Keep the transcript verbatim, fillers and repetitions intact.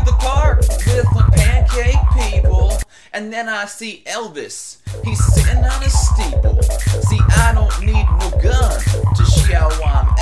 the park with the pancake people, and then I see Elvis. He's sitting on a steeple. See, I don't need no gun to show I'm